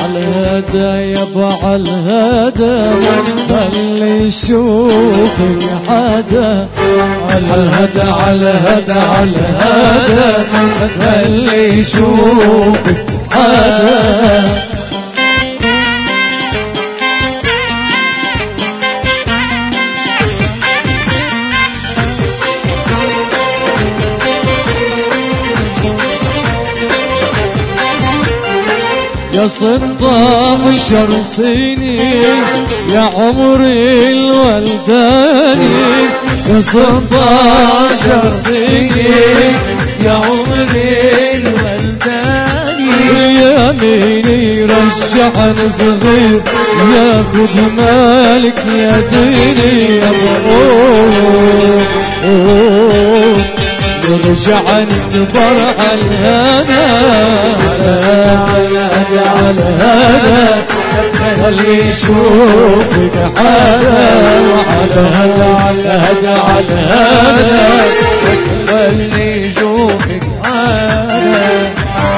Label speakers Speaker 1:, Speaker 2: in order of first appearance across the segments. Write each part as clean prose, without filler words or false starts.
Speaker 1: عالهدى يابا عالهدى خلي يشوفك حدا عالهدى عالهدى عالهدى خلي يشوفك حدا يا 16 سنين يا عمري الولداني يا 16 سنين يا عمري الولداني يميني رشحن صغير ياخد مالك يا ديني يا يرجع نكبر عالهنا على هذا خلي يشوفك حدا وعلى هذا على هذا خلي يشوفك حدا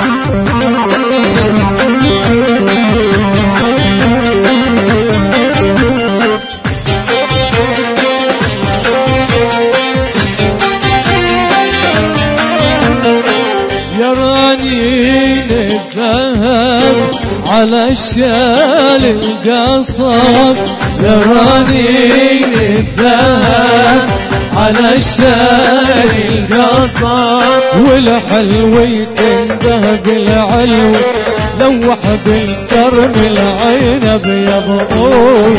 Speaker 1: على الشال القصب يا رنين الذهب على الشال القصب والحلو يتنده بالعلو لوح بالكرم العنب يا بقول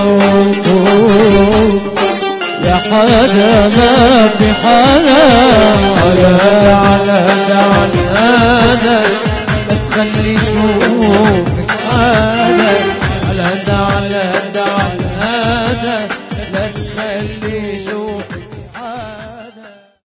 Speaker 1: يا حدا ما في حدا على هذا تخلي شوفك على هذا على هذا